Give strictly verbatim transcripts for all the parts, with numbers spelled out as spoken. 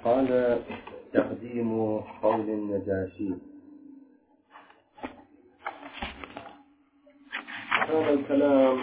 قال تقديم قول النجاشي. هذا الكلام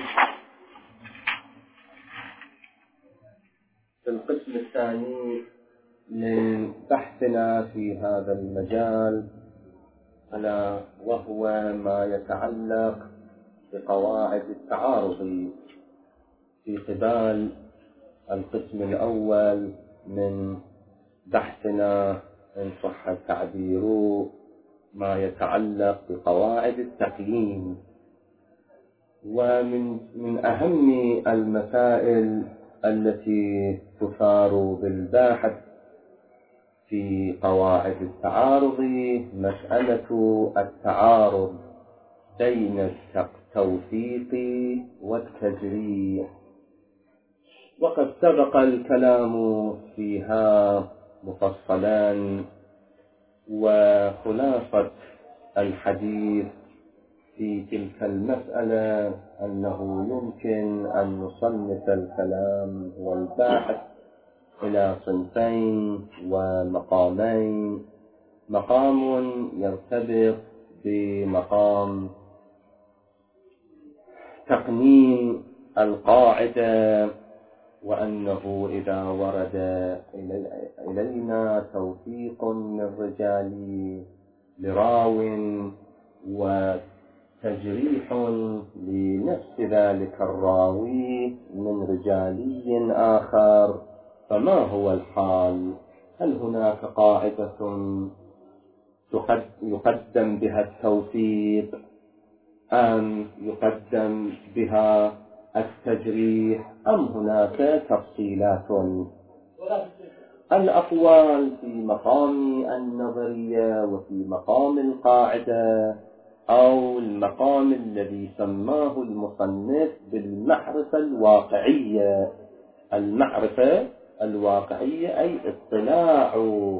في القسم الثاني من بحثنا في هذا المجال، ألا وهو ما يتعلق بقواعد التعارض في قبال القسم الأول من بحثنا، إن صح التعبير، ما يتعلق بقواعد التقييم. ومن من أهم المسائل التي تثار بالباحث في قواعد التعارض مسألة التعارض بين التوثيق والتجريح، وقد سبق الكلام فيها مفصلا. وخلاصة الحديث في تلك المسألة أنه يمكن أن نصنف الكلام والباحث إلى صنفين ومقامين: مقام يرتبط بمقام تقنين القاعدة، وأنه إذا ورد إلينا توثيق من رجال لراو وتجريح لنفس ذلك الراوي من رجالي آخر، فما هو الحال؟ هل هناك قاعدة يقدم بها التوثيق أم يقدم بها التجريح، أم هناك تفصيلات؟ الأقوال في مقام النظرية وفي مقام القاعدة، أو المقام الذي سماه المصنف بالمعرفة الواقعية. المعرفة الواقعية أي اطلاع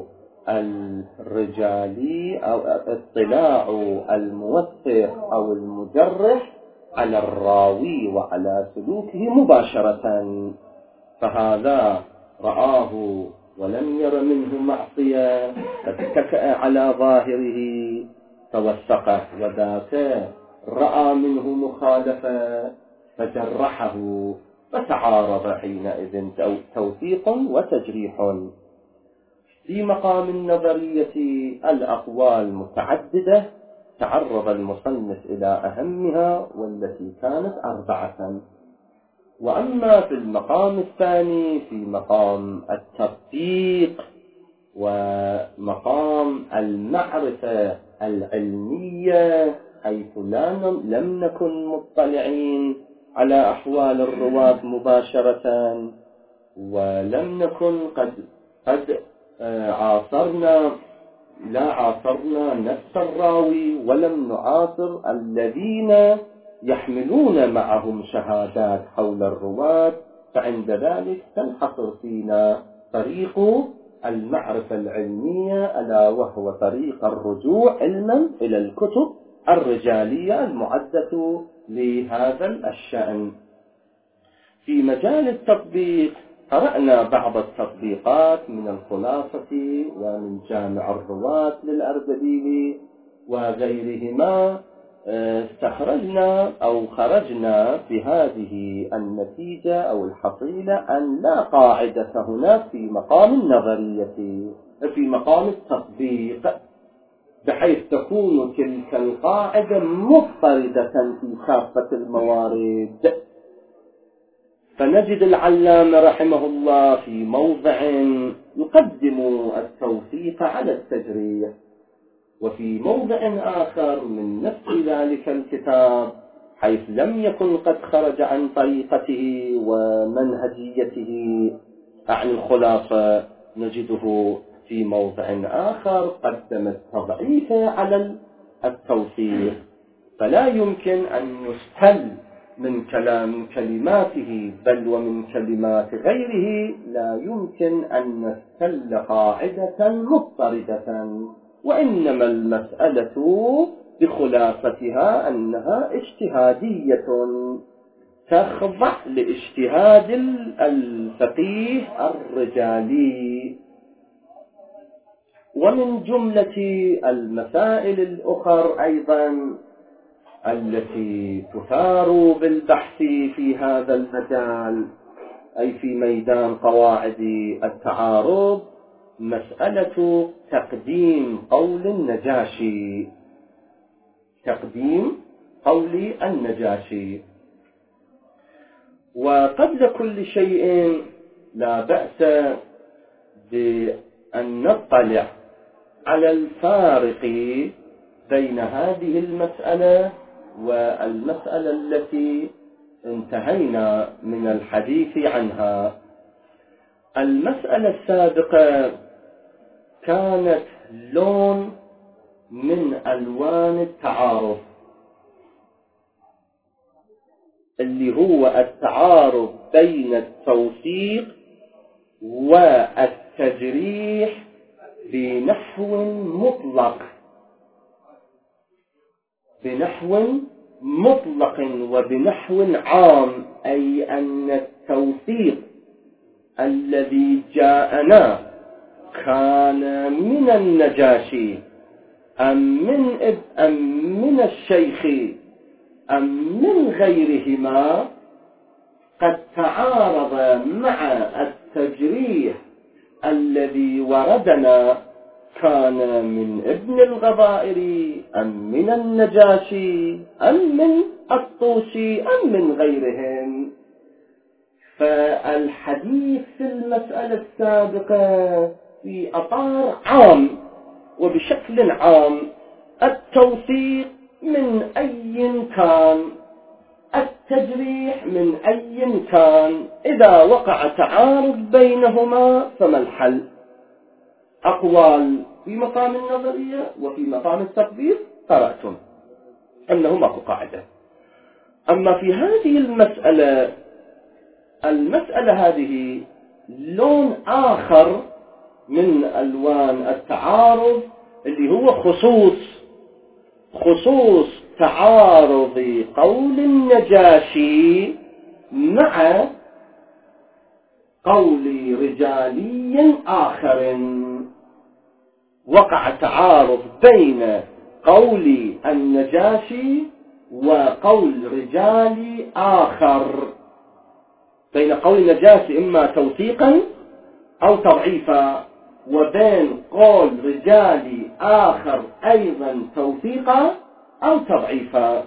الرجالي أو اطلاع الموثق أو المجرح على الراوي وعلى سلوكه مباشرة، فهذا رآه ولم ير منه معصية فاتكأ على ظاهره توثقه، وذاك رأى منه مخالفة فجرحه، فتعارض حينئذ توثيق وتجريح. في مقام النظرية الأقوال متعددة تعرض المصنف إلى أهمها والتي كانت أربعة. وأما في المقام الثاني في مقام التطبيق ومقام المعرفة العلمية، حيث لم نكن مطلعين على أحوال الرواة مباشرة، ولم نكن قد قد عاصرنا لا عاصرنا نفس الراوي، ولم نعاصر الذين يحملون معهم شهادات حول الرواة، فعند ذلك تنحصر فينا طريق المعرفة العلمية، ألا وهو طريق الرجوع علما إلى الكتب الرجالية المعدة لهذا الشأن. في مجال التطبيق قرأنا بعض التطبيقات من الخلاصة ومن جامع الرواة للأردبيلي وغيرهما. استخرجنا أو خرجنا بهذه النتيجة أو الحصيلة أن لا قاعدة هناك في مقام النظرية في مقام التطبيق، بحيث تكون تلك القاعدة مضطردة في كافة الموارد. فنجد العلامة رحمه الله في موضع يقدم التوثيق على التجريح، وفي موضع آخر من نفس ذلك الكتاب حيث لم يكن قد خرج عن طريقته ومنهجيته عن الخلاصة، نجده في موضع آخر قدم التضعيف على التوثيق. فلا يمكن أن يستل من كلام كلماته بل ومن كلمات غيره، لا يمكن أن نستل قاعدة مضطردة، وإنما المسألة بخلاصتها أنها اجتهادية تخضع لاجتهاد الفقيه الرجالي. ومن جملة المسائل الأخرى أيضا التي تثار بالبحث في هذا المجال أي في ميدان قواعد التعارض مسألة تقديم قول النجاشي تقديم قول النجاشي. وقبل كل شيء لا بأس بأن نطلع على الفارق بين هذه المسألة والمسألة التي انتهينا من الحديث عنها. المسألة السابقة كانت لون من ألوان التعارض اللي هو التعارض بين التوثيق والتجريح بنحو مطلق بنحو مطلق وبنحو عام، أي أن التوثيق الذي جاءنا كان من النجاشي أم من اب أم من الشيخ أم من غيرهما قد تعارض مع التجريح الذي وردنا كان من ابن الغضائر أم من النجاشي أم من الطوسي أم من غيرهم. فالحديث في المسألة السابقة في أطار عام وبشكل عام التوثيق من أي كان، التجريح من أي كان، إذا وقع تعارض بينهما فما الحل؟ أقوال في مقام النظرية وفي مقام التطبيق قرأتم أنه ماكو قاعدة. أما في هذه المسألة المسألة هذه لون آخر من ألوان التعارض اللي هو خصوص خصوص تعارض قول النجاشي مع قول رجالي آخر. وقع تعارض بين قول النجاشي وقول رجالي آخر، بين قول النجاشي إما توثيقا أو تضعيفا وبين قول رجالي آخر أيضا توثيقا أو تضعيفا.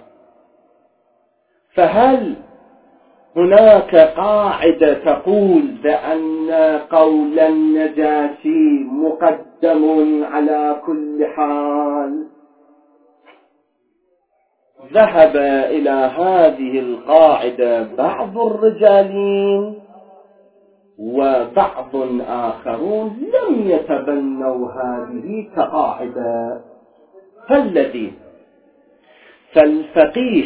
فهل هناك قاعدة تقول بأن قول النجاشي مقدم على كل حال؟ ذهب إلى هذه القاعدة بعض الرجالين وبعض آخرون لم يتبنوا هذه كقاعدة. فالذي فالفقيه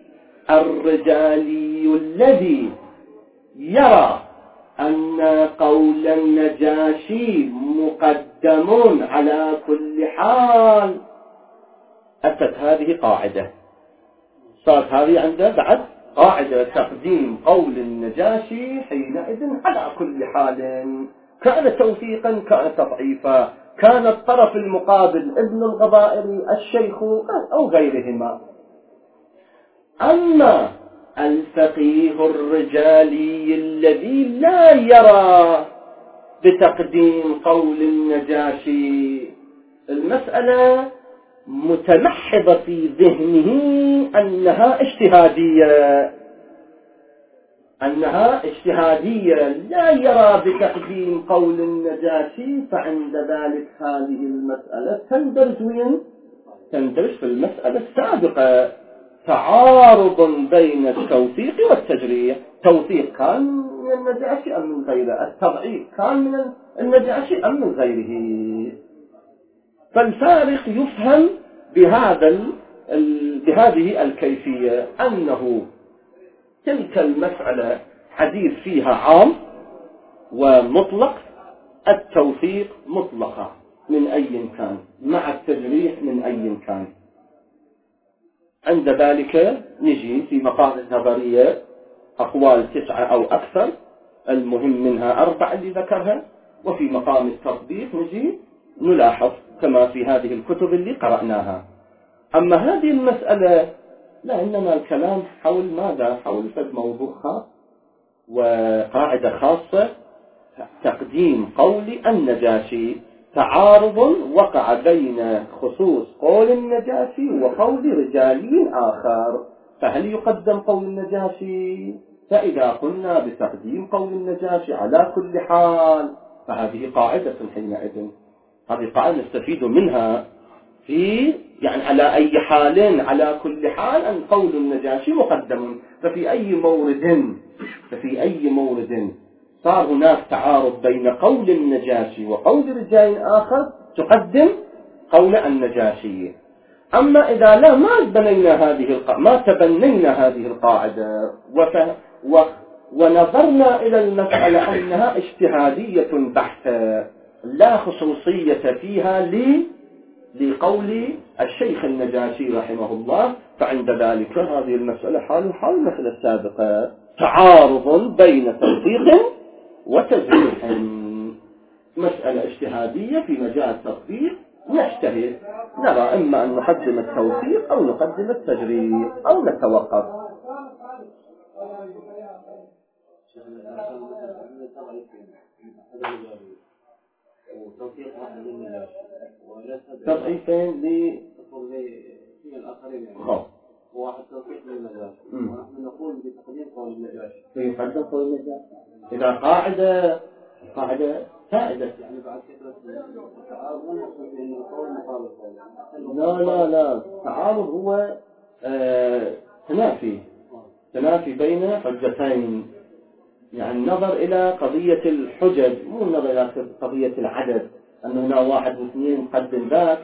الرجالي الذي يرى أن قول النجاشي مقدم على كل حال أتت هذه قاعدة، صارت هذه عنده بعد قاعدة تقديم قول النجاشي حينئذ على كل حال، كان توثيقا كان تضعيفا، كان الطرف المقابل ابن الغضائر الشيخ أو غيرهما. أما الفقيه الرجالي الذي لا يرى بتقديم قول النجاشي، المسألة متمحضة في ذهنه أنها اجتهادية أنها اجتهادية لا يرى بتقديم قول النجاشي، فعند ذلك هذه المسألة تندرج وين؟ تندرج في المسألة السابقة، تعارض بين التوثيق والتجريح. توثيق كان من النجاشي أم من غيره؟ التضعيف كان من النجاشي أم من غيره؟ فالفارق يفهم بهذا بهذه الكيفية، أنه تلك المسألة حديث فيها عام ومطلق، التوثيق مطلقة من أي كان مع التجريح من أي كان. عند ذلك نجي في مقام النظرية أقوال تسعة أو أكثر، المهم منها أربعة اللي ذكرها، وفي مقام التطبيق نجي نلاحظ كما في هذه الكتب اللي قرأناها. أما هذه المسألة لا، إنما الكلام حول ماذا؟ حول موضوع خاص وقاعدة خاصة، تقديم قول النجاشي. تعارض وقع بين خصوص قول النجاشي وقول رجالي آخر، فهل يقدم قول النجاشي؟ فإذا قلنا بتقديم قول النجاشي على كل حال فهذه قاعدة حينئذ، هذه قاعدة نستفيد منها في يعني على أي حال، على كل حال أن قول النجاشي مقدم. ففي أي مورد ففي أي مورد صار هناك تعارض بين قول النجاشي وقول رجال آخر تقدم قول النجاشي. أما إذا لا، ما بنينا هذه القاعدة، ما تبنينا هذه القاعدة وف... و... ونظرنا إلى المسألة أنها اجتهادية بحتة لا خصوصية فيها لي لقول الشيخ النجاشي رحمه الله، فعند ذلك هذه المسألة حال حال المسألة السابقة، تعارض بين توثيق وتجريح، مسألة اجتهادية في مجال التطبيق نجتهد، نرى إما أن نقدم التوثيق أو نقدم التجريح أو نتوقف. تضعيفين ل الآخرين يعني. واحد توثيق للنجاشي ونحن نقول بتقديم قول النجاشي. يقدم قول النجاشي إذا قاعدة قاعدة سائدة يعني بعد فكرة التعارض إنه قول مقابل قول. لا لا لا، التعارض هو آه تنافي تنافي بين حجتين، يعني النظر إلى قضية الحجج، مو النظر إلى قضية العدد أن هنا واحد واثنين قدم ذاك.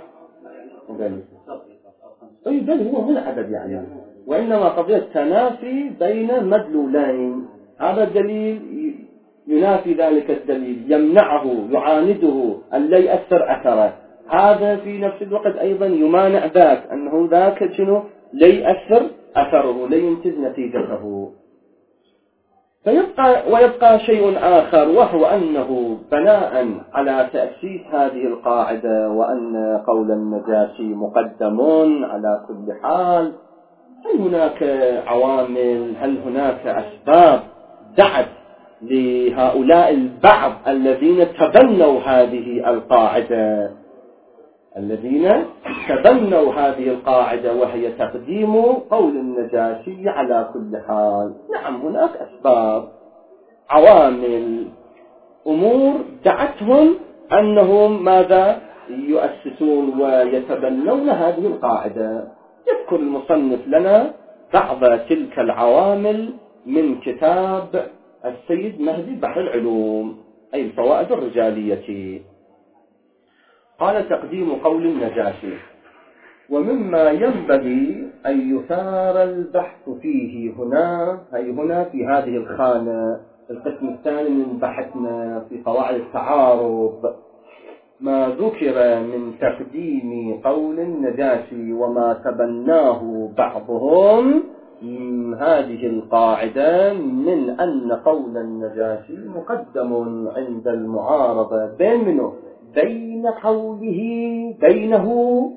أي بل هو مو العدد يعني، وإنما قضية تنافي بين مدلولين، هذا الدليل ينافي ذلك الدليل، يمنعه يعانده أن لا يأثر أثره، هذا في نفس الوقت أيضا يمانع ذاك أنه ذاك شنو لا يأثر أثره لا ينتج نتيجته. فيبقى ويبقى شيء آخر، وهو أنه بناء على تأسيس هذه القاعدة وأن قول النجاشي مقدم على كل حال، هل هناك عوامل، هل هناك أسباب دعت لهؤلاء البعض الذين تبنوا هذه القاعدة الذين تبنوا هذه القاعدة وهي تقديم قول النجاشي على كل حال؟ نعم، هناك أسباب، عوامل، أمور دعتهم أنهم ماذا يؤسسون ويتبنون هذه القاعدة. يذكر المصنف لنا بعض تلك العوامل من كتاب السيد مهدي بحر العلوم، أي الفوائد الرجالية. قال: تقديم قول النجاشي. ومما ينبغي أن يثار البحث فيه هنا، أي هنا في هذه الخانة القسم الثاني من بحثنا في قواعد التعارض، ما ذكر من تقديم قول النجاشي وما تبناه بعضهم من هذه القاعدة من أن قول النجاشي مقدم عند المعارضة بين منه بين قوله بينه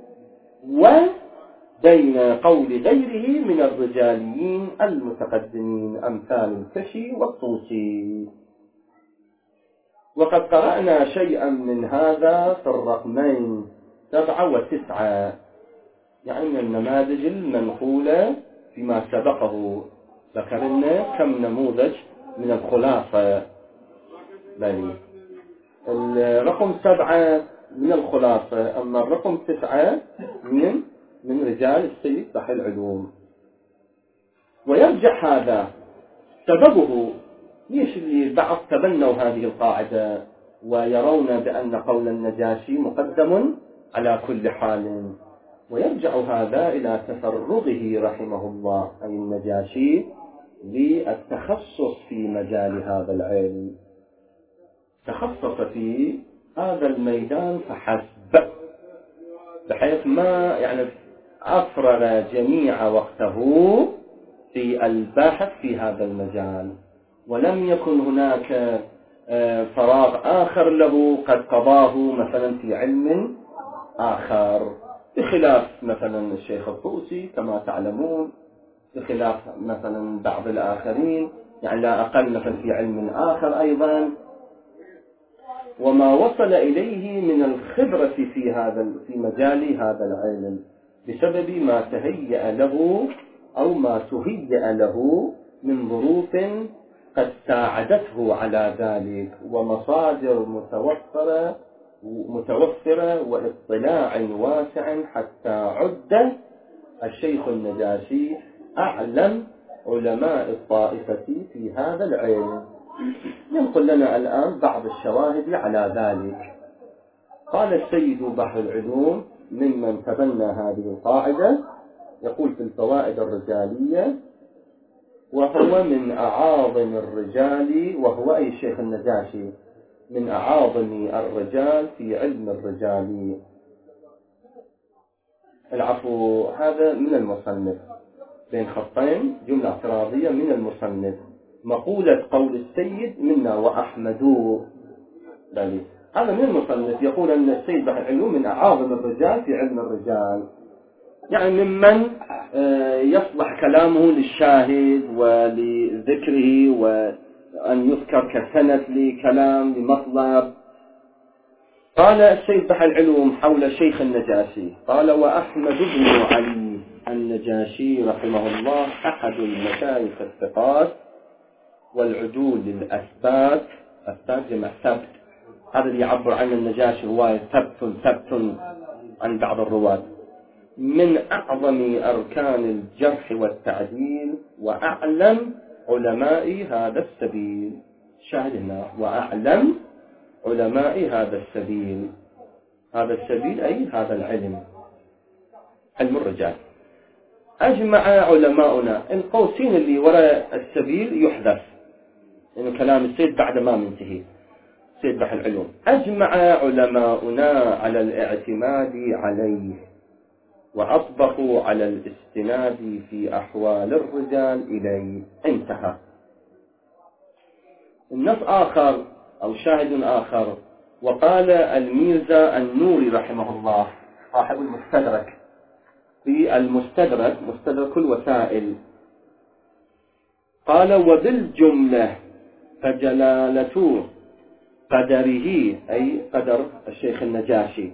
وبين قول غيره من الرجاليين المتقدمين أمثال الكشي والطوسي. وقد قرأنا شيئا من هذا في الرقمين سبعة وتسعة، يعني من النماذج المنقولة فيما سبقه ذكرنا كم نموذج من الخلاصة. بني الرقم سبعة من الخلاصة، أما الرقم تسعة من من رجال السيد بحر العلوم. ويرجع هذا سببه ليش اللي بعض تبنوا هذه القاعدة ويرون بأن قول النجاشي مقدم على كل حال، ويرجع هذا إلى تفرغه رحمه الله أي النجاشي للتخصص في مجال هذا العلم، تخصص في هذا الميدان فحسب، بحيث ما يعني أفرغ جميع وقته في البحث في هذا المجال، ولم يكن هناك فراغ آخر له قد قضاه مثلا في علم آخر، بخلاف مثلا الشيخ الطوسي كما تعلمون، بخلاف مثلا بعض الآخرين، يعني لا أقل مثلا في علم آخر أيضا، وما وصل إليه من الخبرة في هذا في مجال هذا العلم بسبب ما تهيأ له أو ما تهيأ له من ظروف قد ساعدته على ذلك، ومصادر متوفرة متوفرة واطلاع واسع، حتى عد الشيخ النجاشي أعلم علماء الطائفة في هذا العلم. ينقل لنا الآن بعض الشواهد على ذلك. قال السيد بحر العلوم ممن تبنى هذه القاعدة، يقول في الفوائد الرجالية: وهو من أعاظم الرجال، وهو أي الشيخ النجاشي من أعاظم الرجال في علم الرجال. العفو، هذا من المصنف بين خطين، جملة اعتراضية من المصنف. مقولة قول السيد منا وأحمدوا، بل هذا من المصنف يقول أن السيد بحر العلوم من أعاظم الرجال في علم الرجال، يعني ممن يصلح كلامه للشاهد ولذكره، وأن يذكر كسند لكلام لمطلب. قال السيد بحر العلوم حول شيخ النجاشي، قال: وأحمد بن علي النجاشي رحمه الله أحد المشايخ الثقات والعدول الأثبات. أثبات جمع ثبت، هذا اللي يعبر عن النجاشي هو ثبت ثبت عن بعض الرواة، من أعظم أركان الجرح والتعديل، وأعلم علماء هذا السبيل. شاهدنا: وأعلم علماء هذا السبيل. هذا السبيل أي هذا العلم، علم الرجال. أجمع علماؤنا، القوسين اللي وراء السبيل يحذف، إنه كلام السيد بعد ما منتهي سيد بحر العلوم. أجمع علماؤنا على الاعتماد عليه، وأطبقوا على الاستناد في أحوال الرجال إليه. انتهى. النص آخر أو شاهد آخر: وقال الميرزا النوري رحمه الله صاحب المستدرك، في المستدرك مستدرك الوسائل، قال: وبالجملة فجلالة قدره، أي قدر الشيخ النجاشي،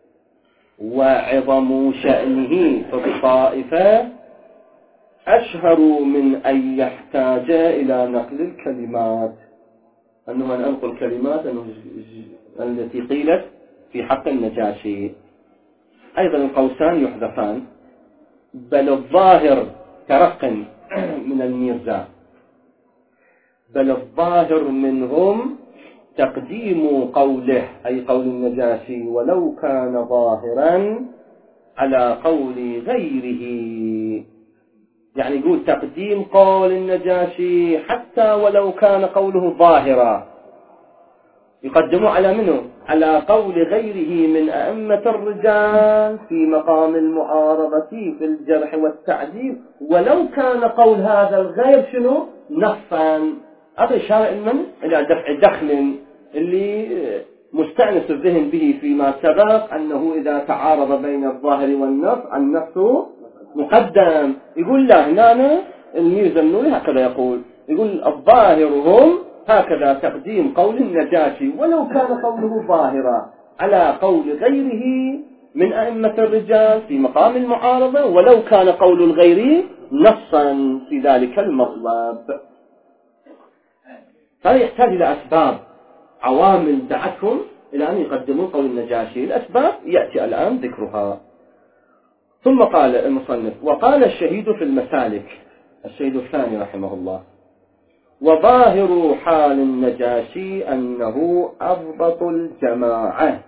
وعظم شأنه في الطائفة أشهر من أن يحتاج إلى نقل الكلمات. أنه أن أنقل كلمات أنه التي قيلت في حق النجاشي. أيضا القوسان يحذفان، بل الظاهر ترق من الميرزا، بل الظاهر منهم تقديم قوله، أي قول النجاشي، ولو كان ظاهرا على قول غيره. يعني يقول تقديم قول النجاشي حتى ولو كان قوله ظاهرا، يقدمه على منه؟ على قول غيره من أئمة الرجال في مقام المعارضة في الجرح والتعديل، ولو كان قول هذا الغير شنو؟ نصا. هذا إشارة من إلى دفع دخل اللي مستأنس الذهن به فيما سبق، أنه إذا تعارض بين الظاهر والنص النص مقدم. يقول لا، هنا الميرزا النوري هكذا يقول، يقول الظاهر هم هكذا تقديم قول النجاشي ولو كان قوله ظاهرا على قول غيره من أئمة الرجال في مقام المعارضة، ولو كان قول الغير نصا في ذلك المطلب. فهذا يحتاج إلى أسباب، عوامل دعتهم إلى أن يقدموا قول النجاشي. الأسباب يأتي الآن ذكرها. ثم قال المصنف: وقال الشهيد في المسالك، الشهيد الثاني رحمه الله: وظاهر حال النجاشي أنه أضبط الجماعة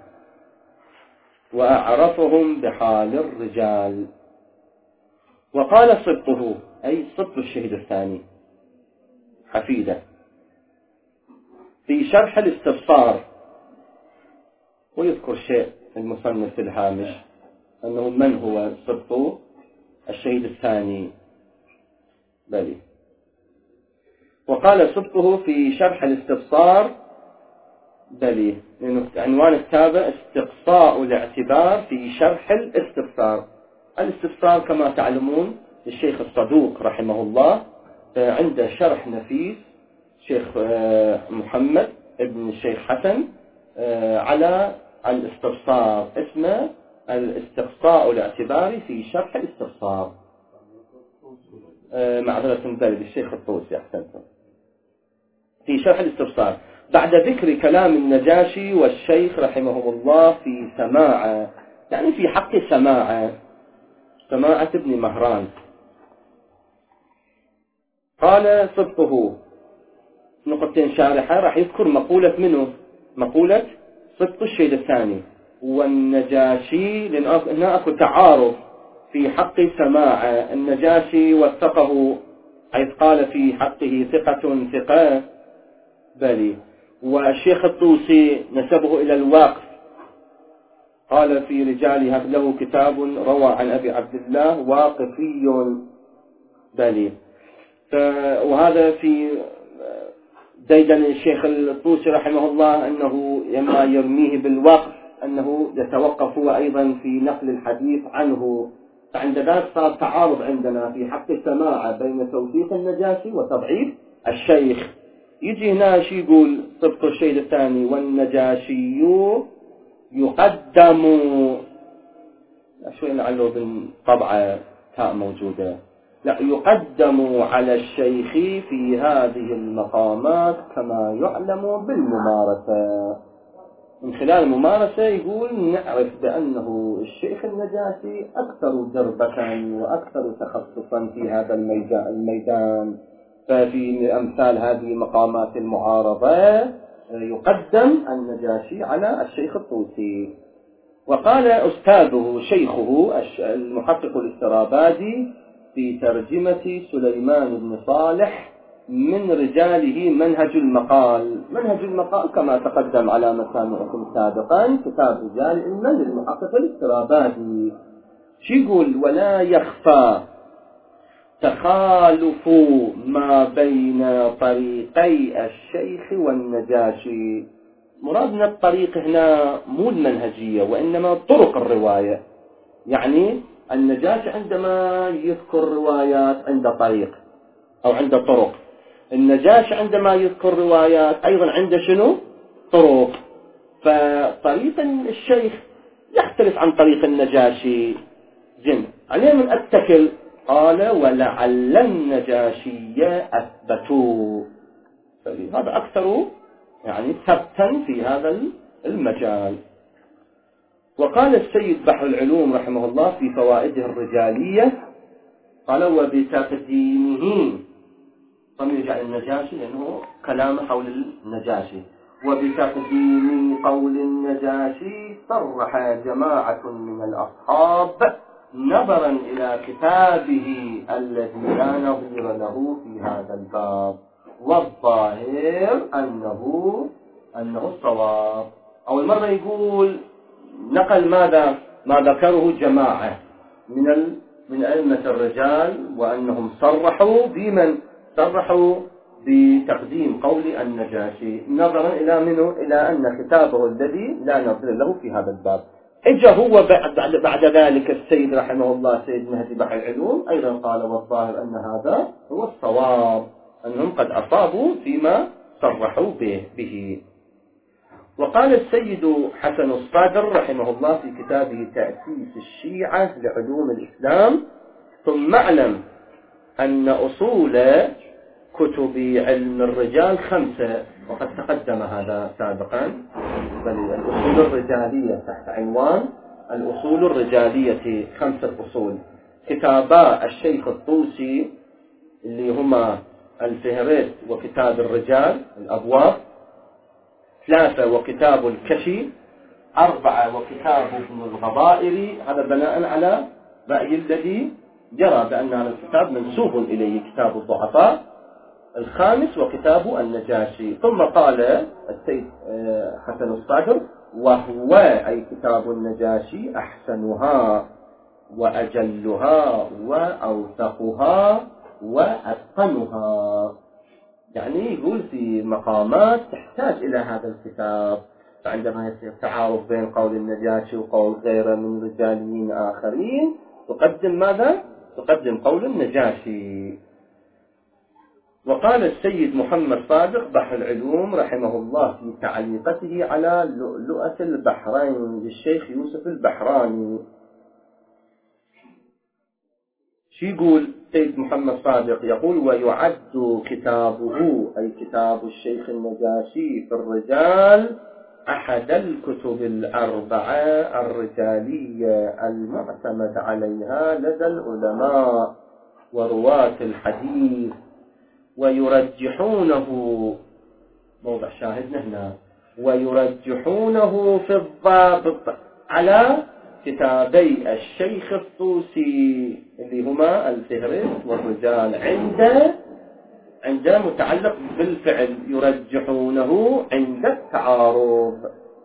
وأعرفهم بحال الرجال. وقال صدقه، أي صدق الشهيد الثاني حفيده، في شرح الاستبصار، ويذكر شيء المصنف في الهامش أنه من هو صدق الشهيد الثاني. بلي. وقال صدقه في شرح الاستبصار بلي، عنوان الكتابة استقصاء الاعتبار في شرح الاستفسار. الاستفسار كما تعلمون للشيخ الصدوق رحمه الله عنده شرح نفيس، شيخ محمد ابن الشيخ حسن على الاستفسار، اسمه الاستقصاء الاعتباري في شرح الاستفسار. معذرة بلي الشيخ الطوسي أحسنتم، في شرح الاستفسار بعد ذكر كلام النجاشي والشيخ رحمه الله في سماعة، يعني في حق سماعة سماعة ابن مهران. قال صدقه نقطتين شارحة، راح يذكر مقولة منه، مقولة صدق الشيء الثاني والنجاشي، لأن هنا أكو تعارض في حق سماعة. النجاشي وثقه حيث قال في حقه ثقة ثقة بلي، والشيخ الطوسي نسبه إلى الواقف، قال في رجاله له كتاب روى عن أبي عبد الله واقفي بلي. وهذا في ديدن الشيخ الطوسي رحمه الله أنه يما يرميه بالوقف أنه يتوقف هو أيضا في نقل الحديث عنه. فعند ذلك صار تعارض عندنا في حق السماعة بين توثيق النجاشي وتضعيف الشيخ. يجي هنا شي يقول صدق الشيء الثاني والنجاشي يقدم، شوي لعله بالطبعة تاء موجودة، لا يقدم على الشيخ في هذه المقامات كما يعلم بالممارسة. من خلال الممارسة يقول نعرف بأنه الشيخ النجاشي أكثر دربة وأكثر تخصصا في هذا الميدان، ففي أمثال هذه مقامات المعارضة يقدم النجاشي على الشيخ الطوسي. وقال أستاذه شيخه المحقق الاسترابادي في ترجمة سليمان بن صالح من رجاله منهج المقال. منهج المقال كما تقدم على مسامعكم سابقا كتاب رجال علما للمحقق الاسترابادي. شو يقول؟ ولا يخفى تخالف ما بين طريقي الشيخ والنجاشي. مرادنا الطريق هنا مو المنهجية وإنما طرق الرواية. يعني النجاشي عندما يذكر روايات عنده طريق أو عنده طرق، النجاشي عندما يذكر روايات أيضا عنده شنو؟ طرق. فطريق الشيخ يختلف عن طريق النجاشي. جن عليه من أتكل. قال ولعل النجاشي أثبتوا، هذا أكثر يعني ثبتا في هذا المجال. وقال السيد بحر العلوم رحمه الله في فوائده الرجالية، قال وبتقديمه، ضمير يرجع للنجاشي لأنه كلام حول النجاشي، وبتقديم قول النجاشي صرح جماعة من الأصحاب نظرا إلى كتابه الذي لا نظير له في هذا الباب، والظاهر أنه أنه الصواب. أول مرة يقول نقل ماذا ما ذكره جماعة من ال... من أئمة الرجال، وأنهم صرحوا بمن صرحوا بتقديم قول النجاشي نظرا إلى منه إلى أن كتابه الذي لا نظير له في هذا الباب. اجا هو بعد, بعد ذلك السيد رحمه الله سيد مهدي بحر العلوم أيضا قال والظاهر أن هذا هو الصواب، أنهم قد أصابوا فيما صرحوا به, به. وقال السيد حسن الصادر رحمه الله في كتابه تأسيس الشيعة لعلوم الإسلام: ثم اعلم أن أصول كتب علم الرجال خمسة، وقد تقدم هذا سابقا، بل الأصول الرجالية تحت عنوان الأصول الرجالية خمسة أصول. كتابا الشيخ الطوسي اللي هما الفهرست وكتاب الرجال الأبواب، ثلاثة وكتاب الكشي، أربعة وكتاب ابن الغضائر، هذا بناء على رأي الذي جرى بأن هذا الكتاب منسوب إليه كتاب الضعفاء، الخامس وكتاب النجاشي. ثم قال السيد حسن الصادر وهو أي كتاب النجاشي أحسنها وأجلها وأوثقها وأتقنها. يعني يقول في مقامات تحتاج إلى هذا الكتاب، فعندما يصير تعارض بين قول النجاشي وقول غيره من رجاليين آخرين تقدم ماذا؟ تقدم قول النجاشي. وقال السيد محمد صادق بحر العلوم رحمه الله في تعليقته على لؤلؤة البحرين للشيخ يوسف البحراني، شو يقول سيد محمد صادق؟ يقول: ويعد كتابه أي كتاب الشيخ النجاشي في الرجال أحد الكتب الأربعة الرجالية المعتمد عليها لدى العلماء ورواة الحديث، ويرجحونه، موضع شاهدنا هنا، ويرجحونه في الضابط على كتابي الشيخ الطوسي اللي هما الفهرست والرجال عند عند متعلق بالفعل، يرجحونه عند التعارض.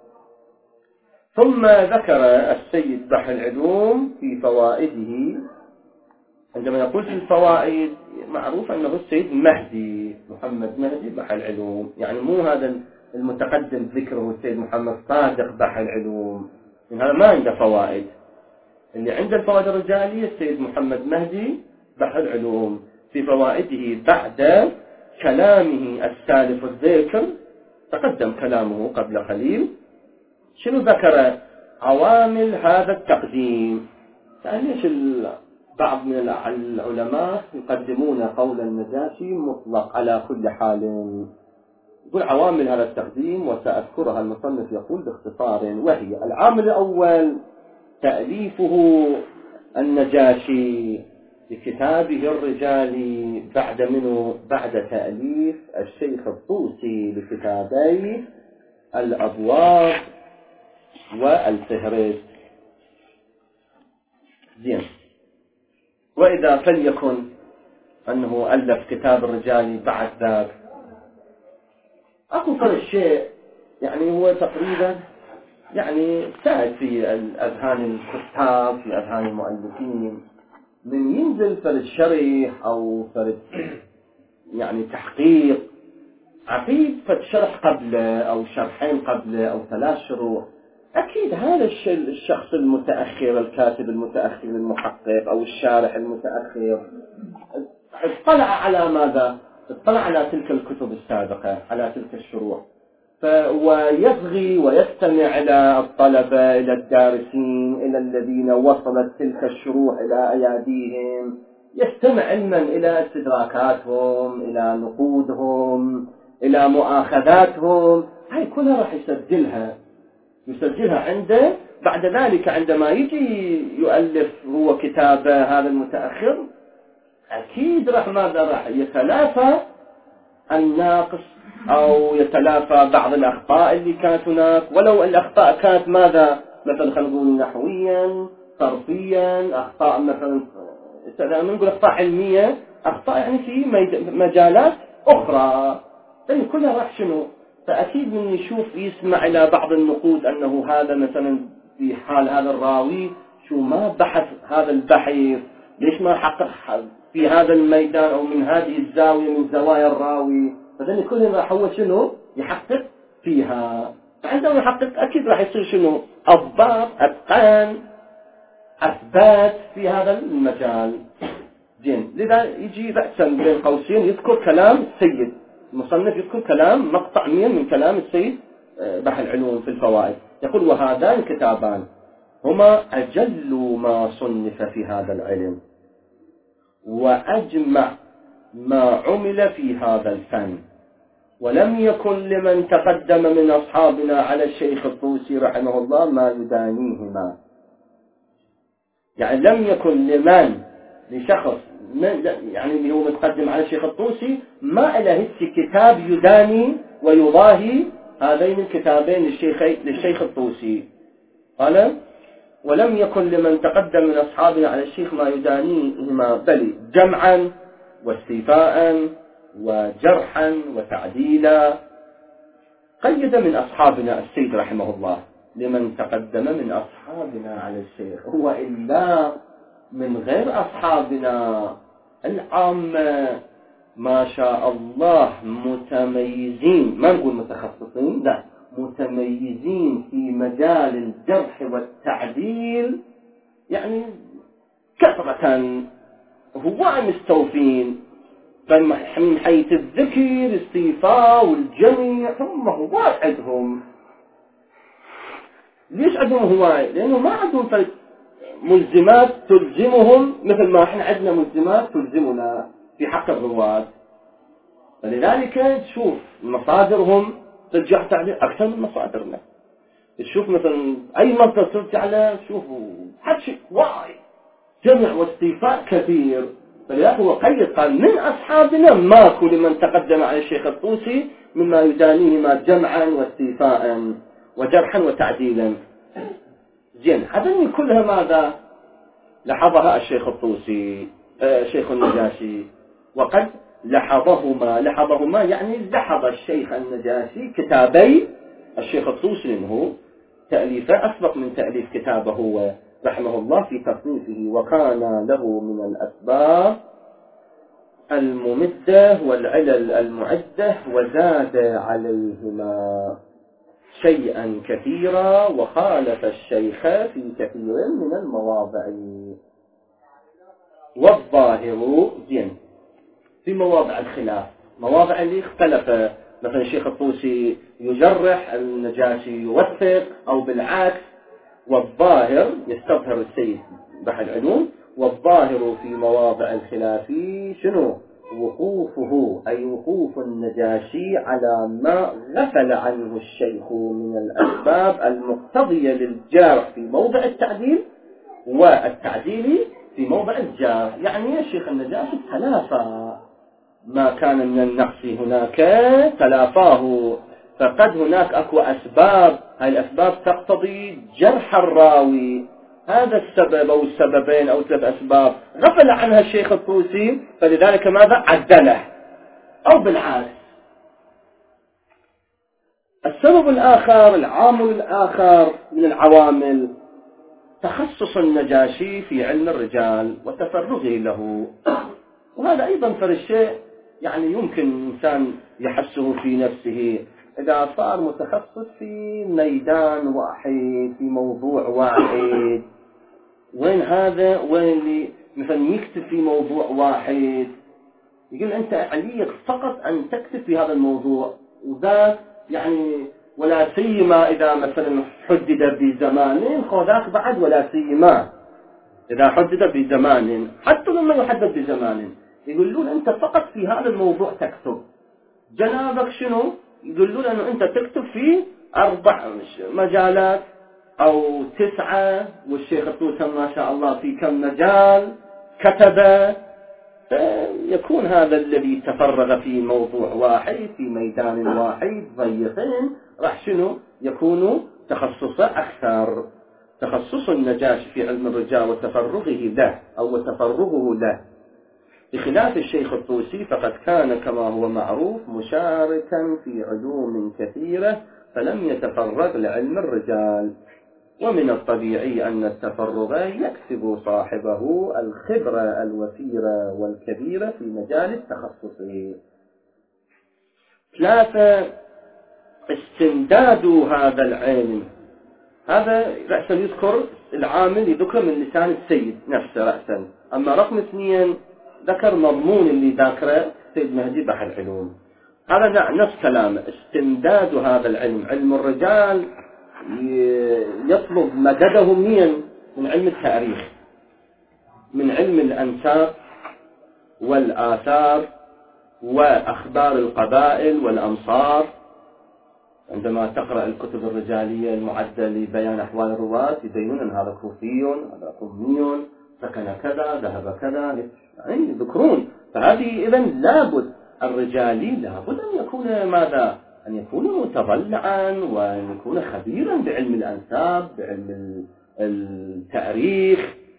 ثم ذكر السيد بحر العلوم في فوائده، عندما يقول في الفوائد معروف أنه السيد مهدي محمد مهدي بحر العلوم، يعني مو هذا المتقدم ذكره السيد محمد صادق بحر العلوم، من هذا ما عنده فوائد. اللي عنده الفوائد الرجالية السيد محمد مهدي بحر العلوم في فوائده بعد كلامه السالف الذكر، تقدم كلامه قبل قليل. شنو ذكر؟ عوامل هذا التقديم. يعني ليش بعض من العلماء يقدمون قول النجاشي مطلق على كل حال؟ يقول عوامل هذا التقديم وسأذكرها المصنف يقول باختصار، وهي: العامل الأول تأليفه النجاشي لكتابه الرجالي بعد منه بعد تأليف الشيخ الطوسي لكتابيه الأبواب والفهرست. زين. وإذا فليكن أنه ألف كتاب الرجالي بعد ذاك، أكو فرق شيء يعني هو تقريبا يعني ساعد في الأذهان الكتاب في أذهان المؤلفين من ينزل فرد شرح أو فرد يعني تحقيق عقيد فرد شرح قبله أو شرحين قبله أو ثلاث شروح، أكيد هذا الشخص المتأخر الكاتب المتأخر المحقق أو الشارح المتأخر اطلع على ماذا؟ اطلع على تلك الكتب السابقة، على تلك الشروح، ويصغي ويستمع إلى الطلبة، إلى الدارسين، إلى الذين وصلت تلك الشروح إلى أياديهم، يستمع علما إلى استدراكاتهم، إلى نقودهم، إلى مؤاخذاتهم، هاي كلها راح يسجلها يسجلها عنده. بعد ذلك عندما يجي يؤلف هو كتابه هذا المتأخر، أكيد راح ماذا راح يتلافى الناقص أو يتلافى بعض الأخطاء اللي كانت هناك، ولو الأخطاء كانت ماذا مثلا خلينا نقول نحويا صرفيا، أخطاء مثلا نقول أخطاء علمية، أخطاء يعني في مجالات أخرى، يعني كلها راح شنو. فأكيد من يشوف يسمع إلى بعض النقود أنه هذا مثلا في حال هذا الراوي شو ما بحث هذا البحث، ليش ما حقق في هذا الميدان أو من هذه الزاوية من زوايا الراوي، فذلك كلهم راح هو شنو يحقق فيها. فعندما يحقق أكيد راح يصير شنو أضباط أتقان أثبات في هذا المجال. زين. لذا يجي رأسا بين قوسين يذكر كلام السيد المصنف، يذكر كلام مقطع مين من كلام السيد بحر العلوم في الفوائد، يقول: وهذان كتابان هما أجل ما صنف في هذا العلم وأجمع ما عمل في هذا الفن، ولم يكن لمن تقدم من أصحابنا على الشيخ الطوسي رحمه الله ما يدانيهما. يعني لم يكن لمن لشخص من يعني اللي هو متقدم على الشيخ الطوسي ما له كتاب يداني ويضاهي هذين الكتابين للشيخ للشيخ الطوسي. قال: ولم يكن لمن تقدم من أصحابنا على الشيخ ما يدانيهما، بل جمعا واستيفاء وجرحا وتعديلا. قيد من أصحابنا السيد رحمه الله لمن تقدم من أصحابنا على الشيخ، وإلا من غير أصحابنا العامة ما شاء الله متميزين، ما نقول متخصصين، لا، متميزين في مجال الجرح والتعديل، يعني كثرة، هواي مستوفين من حيث الذكر الاستيفاء والجميع، هم هواي عندهم. ليش عندهم هواي؟ لأنه ما عندهم ملزمات تلزمهم مثل ما احنا عندنا ملزمات تلزمنا في حق الرواد، فلذلك تشوف مصادرهم ترجع تعليق أكثر من مصادرنا. تشوف مثلا أي مصدر ترجع له تشوفوا حكي واي جمع واستيفاء كثير، فلذلك هو قيد قال من أصحابنا ماكو لمن تقدم على الشيخ الطوسي مما يدانيهما جمعا واستيفاء وجرحا وتعديلا. زين، هذين كلها ماذا لحظها الشيخ الطوسي آه شيخ النجاشي، وقد لحظهما لحظهما يعني لحظ الشيخ النجاشي كتابي الشيخ الطوسي، منه تأليفه أسبق من تأليف كتابه هو رحمه الله في تصنيفه، وكان له من الأسباب الممدة والعلل المعدة، وزاد عليهما شيئا كثيرا، وخالف الشيخ في كثير من المواضع. والظاهر زين في مواضع الخلاف، مواضع اللي اختلف، مثلا الشيخ الطوسي يجرح، النجاشي يوثق أو بالعكس. والظاهر يستظهر السيد بحر العلوم، والظاهر في مواضع الخلاف شنو؟ وقوفه، أي وقوف النجاشي على ما غفل عنه الشيخ من الأسباب المقتضية للجارح في موضع التعديل والتعديل في موضع الجارح. يعني الشيخ النجاشي تلافى ما كان من النقص هناك، تلافاه، فقد هناك أكو أسباب، هاي الأسباب تقتضي جرح الراوي، هذا السبب أو السببين أو ثلاث أسباب غفل عنها الشيخ الطوسي، فلذلك ماذا عدله أو بالعكس. السبب الآخر، العامل الآخر من العوامل، تخصص النجاشي في علم الرجال وتفرغه له، وهذا أيضا فرق شيء يعني يمكن الإنسان يحسه في نفسه إذا صار متخصص في ميدان واحد في موضوع واحد. وين هذا؟ وين اللي مثلا يكتب في موضوع واحد، يقول أنت عليك فقط أن تكتب في هذا الموضوع، وذاك يعني ولا سيما إذا مثلا حدد بزمان، خذاك بعد ولا سيما إذا حدد بزمان، حتى لما يحدد بزمان يقولون أنت فقط في هذا الموضوع تكتب. جنابك شنو؟ يقولون أنه أنت تكتب في أربع مجالات أو تسعة، والشيخ الطوسي ما شاء الله في كم مجال كتب، يكون هذا الذي تفرغ في موضوع واحد في ميدان واحد ضيقين راح شنو يكون تخصصه أكثر. تخصص النجاشي في علم الرجال وتفرغه له أو تفرغه له، بخلاف الشيخ الطوسي فقد كان كما هو معروف مشاركا في علوم كثيرة فلم يتفرغ لعلم الرجال، ومن الطبيعي أن التفرغ يكسب صاحبه الخبرة الوفيرة والكبيرة في مجال تخصصه. ثلاثة، استمداد هذا العلم، هذا رأسا يذكر العامل يذكر من لسان السيد نفسه رأسا. أما رقم اثنين ذكر مضمون اللي ذاكره السيد مهدي بحر العلوم، هذا نفس كلامه، استمداد هذا العلم. علم الرجال يطلب مدده مين؟ من علم التاريخ، من علم الأنساب والآثار وأخبار القبائل والأمصار. عندما تقرأ الكتب الرجالية المعدة لبيان أحوال الرواة يبينون أن هذا كوفي، هذا قمي، سكن كذا، ذهب كذا، يعني يذكرون. فهذه إذن لابد الرجالي لابد أن يكون ماذا؟ أن يكون متضلعا وأن يكون خبيرا بعلم الأنساب، بعلم التاريخ.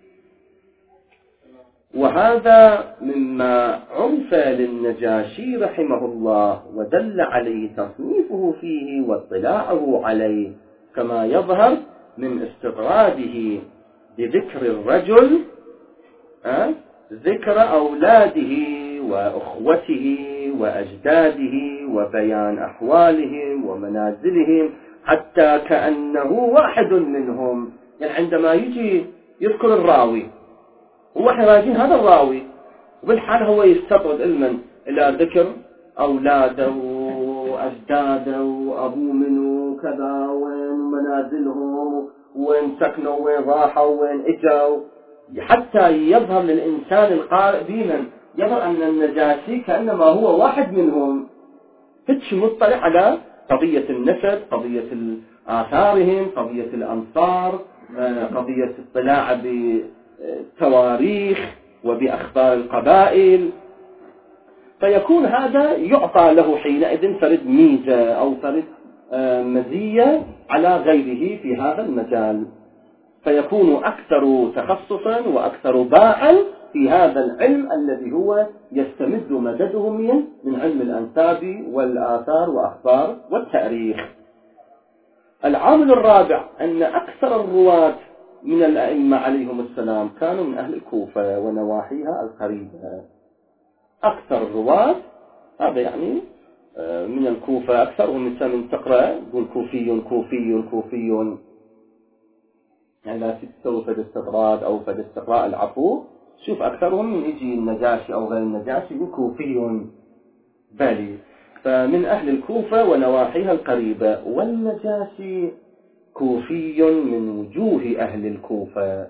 وهذا مما عرف للنجاشي رحمه الله ودل عليه تصنيفه فيه واطلاعه عليه، كما يظهر من استطراده بذكر الرجل ذكر أولاده وأخوته وأجداده وبيان أحوالهم ومنازلهم، حتى كأنه واحد منهم. يعني عندما يجي يذكر الراوي هو راجين هذا الراوي، وبالحال هو يستطرد علما إلى ذكر أولاده وأجداده وأبوه منه كذا، وين منازلهم وين سكنوا وين راحوا وين إجوا، حتى يظهر للإنسان القارئ دينا يظهر أن النجاشي كأنما هو واحد منهم، فتش مطلع على قضية النسب، قضية آثارهم، قضية الأنصار، قضية اطلاع بتواريخ وبأخبار القبائل. فيكون هذا يعطى له حينئذ فرد ميزة أو فرد مزية على غيره في هذا المجال، فيكون أكثر تخصصا وأكثر باعا في هذا العلم الذي هو يستمد مدده من من علم الأنساب والآثار وأخبار والتاريخ. العامل الرابع أن أكثر الرواة من الأئمة عليهم السلام كانوا من أهل الكوفة ونواحيها القريبة. أكثر الرواة هذا يعني من الكوفة، أكثرهم من تقرأ يقول كوفي كوفي كوفي، يعني لا تستوي فد استطراد أو فد استقراء العفو، شوف أكثرهم من يجي النجاشي أو غير النجاشي يقول كوفي بالي، فمن أهل الكوفة ونواحيها القريبة. والنجاشي كوفي من وجوه أهل الكوفة،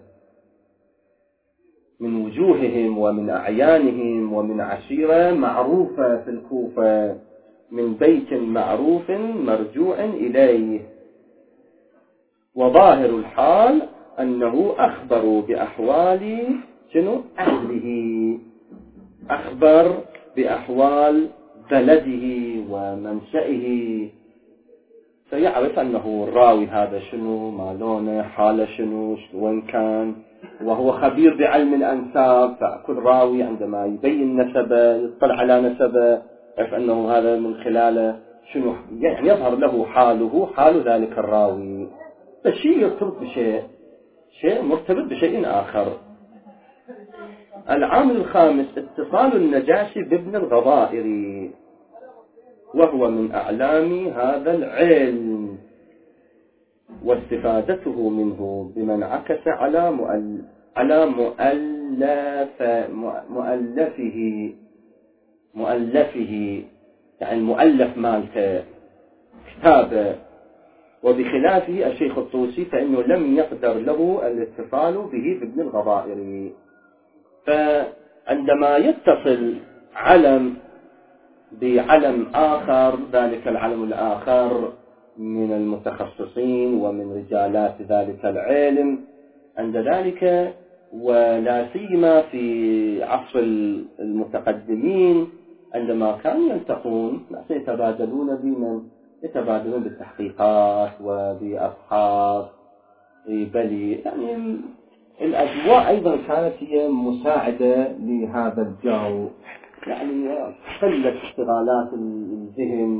من وجوههم ومن أعيانهم ومن عشيرة معروفة في الكوفة، من بيت معروف مرجوع إليه. وظاهر الحال أنه أخبر بأحوال شنو أهله، أخبر بأحوال بلده ومنشئه، سيعرف أنه الراوي هذا شنو، ما لونه، حاله شنو، وين كان، وهو خبير بعلم الأنساب، فكل راوي عندما يبين نسبه يطلع على نسبه يعرف أنه هذا من خلاله شنو، يعني يظهر له حاله حال ذلك الراوي، فشيء يرتبط بشيء، شيء مرتبط بشيء آخر. العامل الخامس اتصال النجاشي بابن الغضائري، وهو من أعلام هذا العلم، واستفادته منه بمن عكس على مؤل... على مؤلف مؤلفه مؤلفه يعني المؤلف مالته كتابه. وبخلافه الشيخ الطوسي فإنه لم يقدر له الاتصال به بابن الغضائري. فعندما يتصل علم بعلم آخر، ذلك العلم الآخر من المتخصصين ومن رجالات ذلك العلم، عند ذلك ولا سيما في عصر المتقدمين عندما كانوا يلتقون يتبادلون بمن يتبادلون بالتحقيقات وبأبحاث بلي، يعني الأجواء أيضا كانت هي مساعدة لهذا الجو، يعني قلت اشتغالات الذهن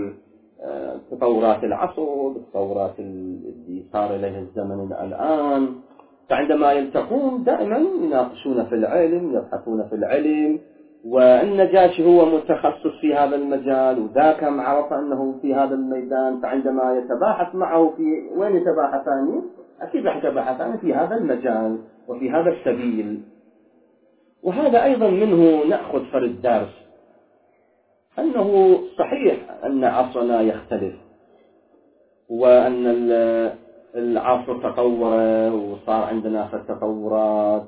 بتطورات العصر بتطورات اللي صار إليه الزمن الآن، فعندما يلتقون دائما يناقشون في العلم، يبحثون في العلم، والنجاشي هو متخصص في هذا المجال وذاك عرف أنه في هذا الميدان، فعندما يتباحث معه في وين يتباحثان؟ أكيد راح يتباحثان في هذا المجال وفي هذا السبيل. وهذا أيضا منه نأخذ فرد درس، أنه صحيح أن عصرنا يختلف، وأن العصر تطور وصار عندنا التطورات،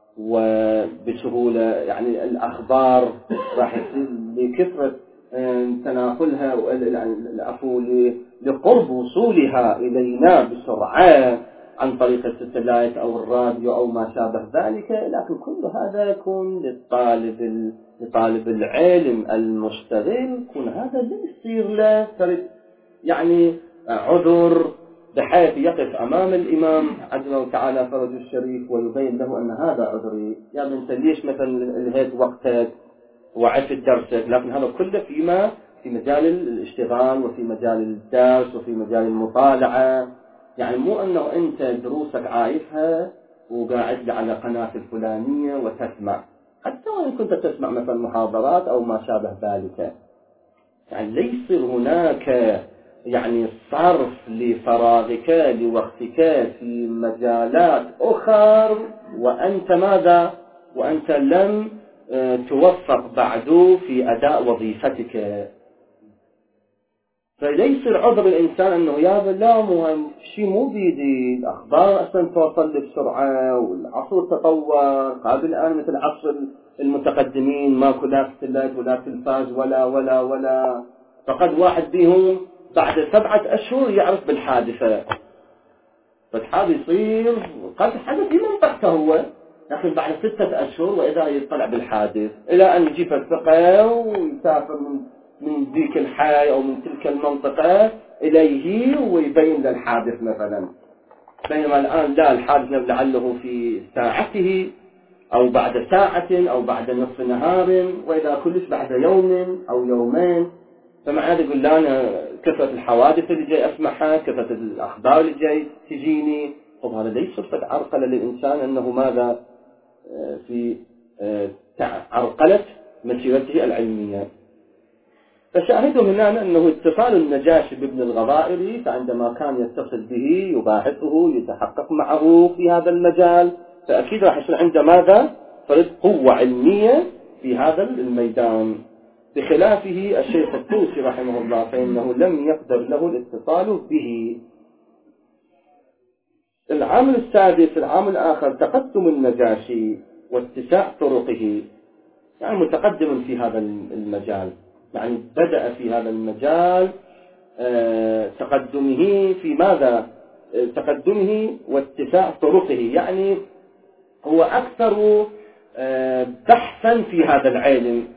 وبسهولة يعني الأخبار راح يصير بكثرة تناقلها العفو لقرب وصولها إلينا بسرعة عن طريق الستلايت أو الراديو أو ما شابه ذلك، لكن كل هذا يكون للطالب لطالب العلم المشتغل، يكون هذا لا يصير له يعني عذر بحيث يقف أمام الإمام عز تعالى فرج الشريف ويبين له أن هذا عذري، يا بنت ليش مثلا لهيت وقتك وعدت درسك، لكن هذا كله فيما في مجال الاشتغال وفي مجال الدرس وفي مجال المطالعة، يعني مو أنه أنت دروسك عايفها وقاعد على قناة الفلانية وتسمع، حتى وإن كنت تسمع مثلا محاضرات أو ما شابه ذلك. يعني ليس هناك يعني صرف لفراغك لوقتك في مجالات أخرى وأنت ماذا؟ وأنت لم توفق بعد في أداء وظيفتك. فليس العذر الإنسان أنه يا لا مهم شيء مو بيدي، الأخبار أصلا توصل لي بسرعة والعصر تطور قبل الآن مثل عصر المتقدمين ماكو لا اختلاف ولا تلفاز ولا ولا ولا فقد واحد بيهم بعد سبعة أشهر يعرف بالحادثة، فالحادث يصير قد حدث في منطقته هو، لكن بعد ستة أشهر وإذا يطلع بالحادث إلى أن يجيب الثقة ويسافر من من ذيك الحي أو من تلك المنطقة إليه ويبين للحادث مثلا، بينما الآن لا، الحادث لعله في ساعته أو بعد ساعة أو بعد نصف نهار وإذا كلش بعد يوم أو يومين. فمع هذا يقول لا أنا كثرة الحوادث اللي جاي أسمعها، كثرة الأخبار اللي جاي تجيني، طب هذا ليس صفة عرقلة للإنسان أنه ماذا في عرقلة مسيرته العلمية. فشاهده هنا أنه اتصال النجاشي بابن الغضائري، فعندما كان يتصل به يباحثه يتحقق معه في هذا المجال، فأكيد راح يصير عنده ماذا؟ فرد قوة علمية في هذا الميدان. بخلافه الشيخ الطوسي رحمه الله فإنه لم يقدر له الاتصال به. العامل السادس، العامل الآخر، تقدم النجاشي واتساع طرقه، يعني متقدم في هذا المجال، يعني بدأ في هذا المجال آه تقدمه في ماذا؟ آه تقدمه واتساع طرقه، يعني هو أكثر آه بحثا في هذا العلم.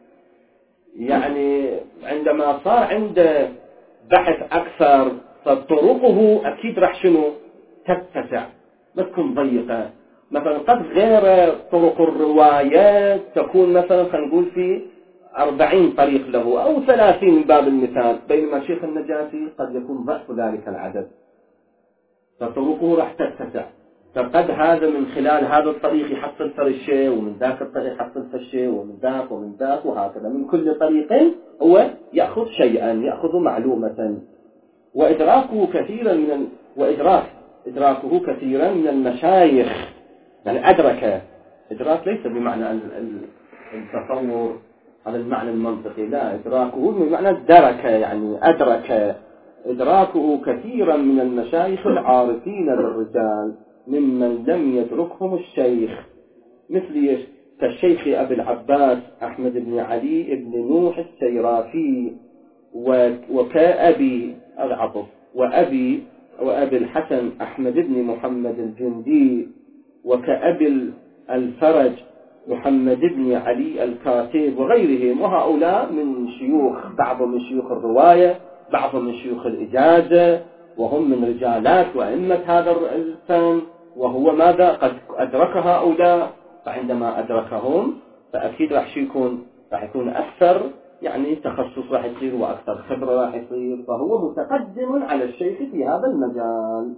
يعني عندما صار عنده بحث أكثر فطرقه أكيد راح شنو؟ تتسع، ما تكون ضيقة. مثلا قد غير طرق الروايات تكون مثلا خلينا نقول في أربعين طريق له أو ثلاثين من باب المثال، بينما شيخ النجاشي قد يكون ضعف ذلك العدد، فطرقه راح تتسع. فقد هذا من خلال هذا الطريق يحصل فر الشيء، ومن ذاك الطريق يحصل فر الشيء، ومن ذاك ومن ذاك، وهكذا من كل طريق هو يأخذ شيئا، يأخذ معلومة. وإدراكه كثيرا من ال... وإدراك إدراكه كثيرا من المشايخ، يعني أدرك، إدراك ليس بمعنى التصور هذا المعنى المنطقي، لا، إدراكه بمعنى درك، يعني أدرك. إدراكه كثيرا من المشايخ العارفين بالرجال ممن لم يدركهم الشيخ، مثل كالشيخ أبي العباس أحمد بن علي بن نوح السيرافي، وكأبي العطف وأبي وأبي الحسن أحمد بن محمد الجندي، وكأبي الفرج محمد بن علي الكاتب وغيرهم. وهؤلاء من شيوخ، بعضهم من شيوخ الرواية، بعضهم من شيوخ الإجازة، وهم من رجالات وأئمة هذا الفن، وهو ماذا؟ قد أدرك هؤلاء، فعندما أدركهم فأكيد راح يكون راح يكون أكثر يعني تخصص راح يصير وأكثر خبرة راح يصير، فهو متقدم على الشيخ في هذا المجال.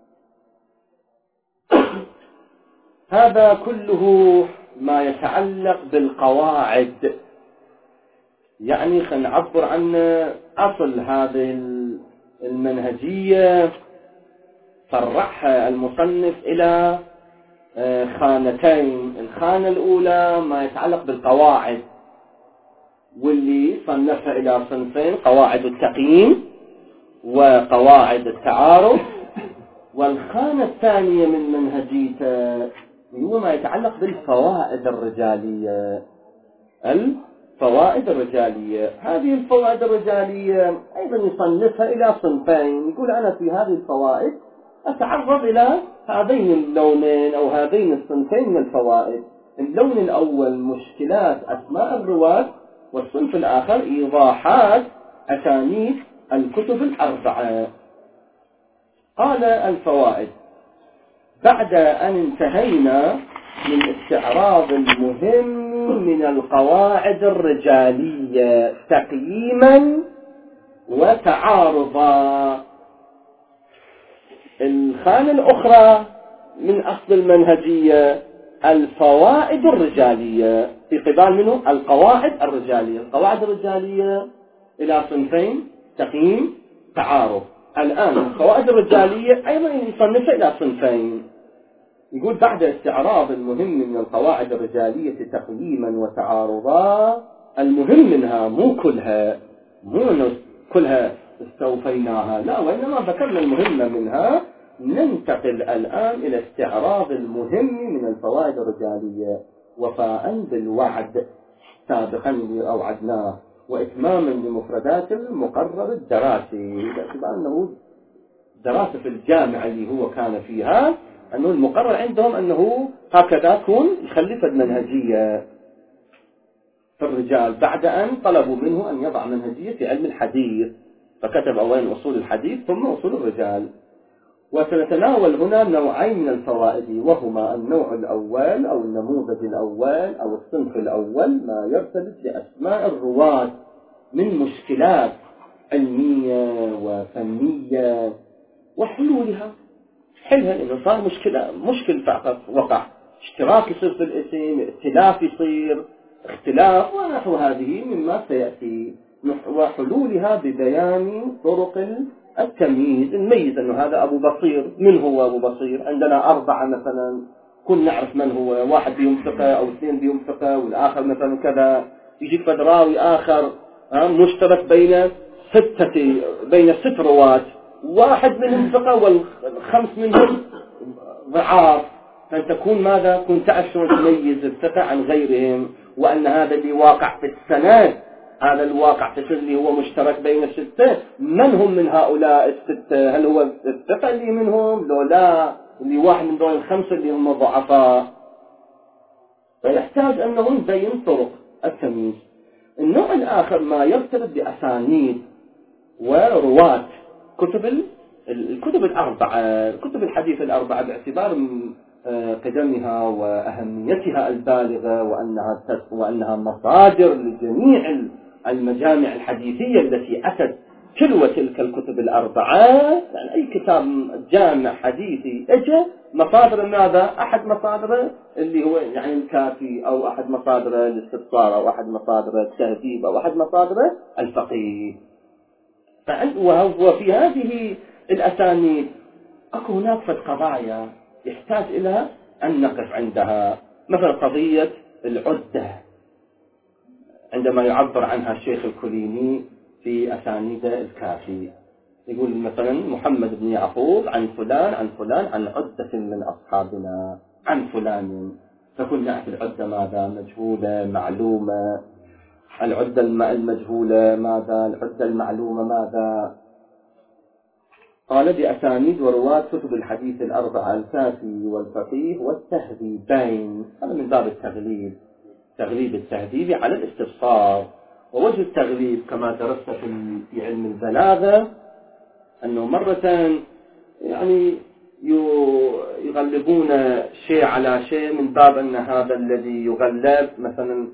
هذا كله ما يتعلق بالقواعد، يعني خلينا نعبر عن أصل هذه المنهجية. فرعها المصنف إلى خانتين، الخانة الأولى ما يتعلق بالقواعد، واللي صنفها إلى صنفين: قواعد التقييم وقواعد التعارف. والخانة الثانية من منهجيته هو ما يتعلق بالفوائد الرجالية. الفوائد الرجالية، هذه الفوائد الرجالية أيضا يصنفها إلى صنفين، يقول أنا في هذه الفوائد أتعرض إلى هذين اللونين أو هذين الصنفين من الفوائد. اللون الأول مشكلات أسماء الرواة، والصنف الآخر إيضاحات أسانيد الكتب الأربعة. قال الفوائد: بعد أن انتهينا من استعراض المهم من القواعد الرجالية تقييما وتعارضا، الخانة الأخرى من أصل المنهجية الفوائد الرجالية في قبال منه القواعد الرجالية. القواعد الرجالية إلى صنفين: تقييم، تعارض. الآن القواعد الرجالية أيضا يصنفها إلى صنفين. يقول بعد استعراض المهم من القواعد الرجالية تقييما وتعارضا، المهم منها مو كلها، مو أنه كلها استوفيناها، لا، وإنما ذكرنا المهمة منها. ننتقل الآن إلى استعراض المهم من الفوائد الرجالية وفاء بالوعد سابقا اللي أوعدناه، وإتماما لمفردات المقرر الدراسي، باعتبار أنه دراسة في الجامعة اللي هو كان فيها، أنه المقرر عندهم أنه هكذا كون يخلف المنهجية في الرجال، بعد أن طلبوا منه أن يضع منهجية في علم الحديث، فكتب أولا أصول الحديث ثم أصول الرجال. وسنتناول هنا نوعين من الفوائد، وهما النوع الأول أو النموذج الأول أو الصنف الأول، ما يرتبط بأسماء الرواة من مشكلات علمية وفنية وحلولها. حلها لأنه صار مشكلة مشكل فقط وقع، اشتراك يصير في الاسم، ائتلاف يصير، اختلاف ونحو هذه مما سيأتي، وحلولها ببيان طرق التمييز، نميز أنه هذا أبو بصير. من هو أبو بصير؟ عندنا أربعة مثلا، كل نعرف من هو، واحد بيهم ثقة أو اثنين بيهم ثقة والآخر مثلا كذا، يجيك فدراوي آخر مشترك بين ستة بين ست رواة، واحد منهم ثقة والخمس منهم ضعاف، فأن تكون ماذا؟ كنت تعرف شلون تميز الثقة عن غيرهم، وأن هذا اللي واقع في السند، هذا الواقع في اللي هو مشترك بين الستة، من هم من هؤلاء الستة؟ هل هو الثقة اللي منهم لو لا اللي واحد من دول الخمسة اللي هم ضعفاء؟ فيحتاج أنه نبين طرق التمييز. النوع الآخر ما يرتبط بأسانيد ورواة كتب الكتب الأربعة، كتب الحديث الأربعة، باعتبار قدمها وأهميتها البالغة، وأنها وأنها مصادر لجميع المجامع الحديثية التي أتت تلو تلك الكتب الأربعة. يعني أي كتاب جامع حديثي أجى مصادر ماذا؟ أحد مصادره اللي هو يعني الكافي، أو أحد مصادره الاستبصار، أو أحد مصادره التهذيب، أو أحد مصادره الفقيه. وفي هذه الأسانيد أكو هناك فد قضايا يحتاج إلى أن نقف عندها، مثل قضية العدة عندما يعبر عنها الشيخ الكليني في أسانيد الكافي، يقول مثلا محمد بن يعقوب عن فلان عن فلان عن عدة من أصحابنا عن فلان، فكل نعرف العدة ماذا؟ مجهولة معلومة. العدة المجهولة ماذا؟ العدة المعلومة ماذا؟ قال بأسانيد ورواة كتب الحديث الأربعة الكافي والفقيه والتهذيبين. هذا من باب التغليب، تغليب التهذيب على الاستبصار. ووجه التغليب كما درست في علم البلاغة أنه مرة يعني يغلبون شيء على شيء من باب أن هذا الذي يغلب مثلا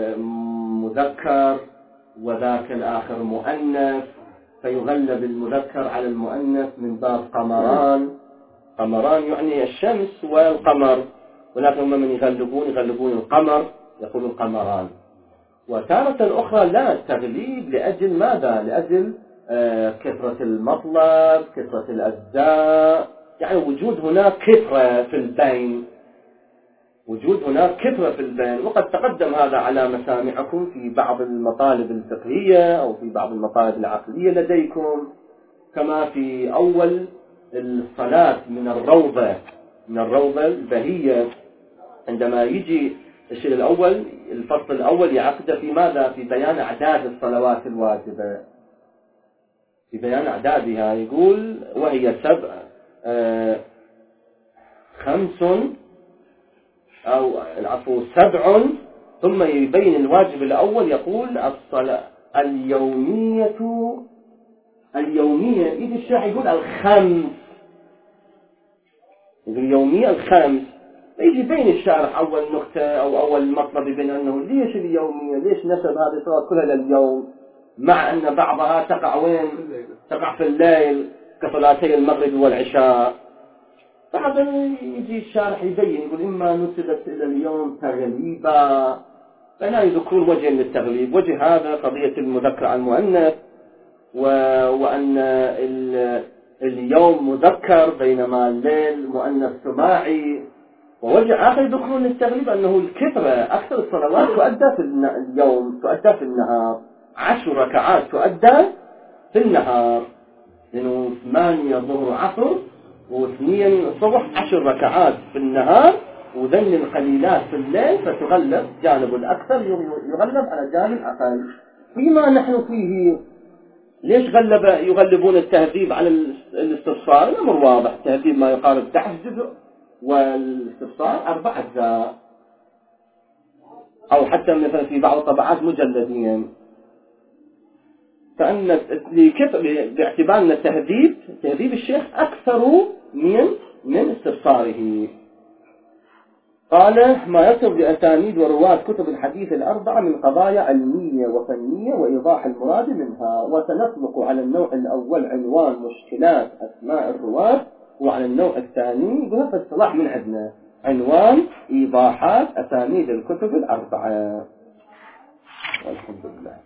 مذكر وذاك الآخر مؤنث، فيغلب المذكر على المؤنث من باب قمران. قمران يعني الشمس والقمر، ولكن هم من يغلبون يغلبون القمر يقولون قمران. وتارة أخرى لا، التغليب لأجل ماذا؟ لأجل آه كثرة المطلب، كثرة الأجزاء، يعني وجود هناك كثرة في البين، وجود هناك كثرة في البين. وقد تقدم هذا على مسامعكم في بعض المطالب الفقهية أو في بعض المطالب العقلية لديكم، كما في أول الصلاة من الروضة من الروضة البهية، عندما يجي الشيء الأول الفصل الأول يعقد في ماذا؟ في بيان أعداد الصلوات الواجبة، في بيان أعدادها. يقول وهي سبع آه خمس أو العفو سبع، ثم يبين الواجب الأول يقول الصلاة اليومية اليومية يجي الشيخ يقول الخمس، يقول اليومية الخمس، يجي بين الشارح أول نقطة أو أول مطلب يبين أنه ليش اليومية، ليش نسب هذه الصلاة كلها لليوم، مع أن بعضها تقع وين؟ تقع في الليل كصلاتي المغرب والعشاء. بعدين يجي الشارح يبين يقول إما نسبت إلى اليوم تغليبا، فهنا يذكرون وجه للتغليب. وجه هذا قضية المذكر عن المؤنث، و... وأن ال... اليوم مذكر بينما الليل مؤنث سماعي. ووجه آخر يذكرون للتغليب أنه الكثرة أكثر الصلوات تؤدى في اليوم تؤدى في النهار، عشر ركعات تؤدى في النهار، لأنه ثمانية ظهر عصر واثنين صبح، عشر ركعات في النهار وذن القليلات في الليل، فتغلب جانب الأكثر يغلب على جانب الأقل. فيما نحن فيه ليش غلب يغلبون التهذيب على الاستبصار؟ الأمر واضح، التهذيب ما يقارب تحت جزء والاستبصار أربع أجزاء، أو حتى مثلا في بعض الطبعات مجلدين. فأن باعتبار أن التهذيب تهذيب الشيخ أكثر من من استبصاره. قال ما يصل بأسانيد ورواة كتب الحديث الأربعة من قضايا علمية وفنية وإيضاح المراد منها. وسنطلق على النوع الأول عنوان مشكلات أسماء الرواة، وعلى النوع الثاني بهذا الصلاح من عندنا عنوان إيضاحات أسانيد الكتب الأربعة. والحمد لله.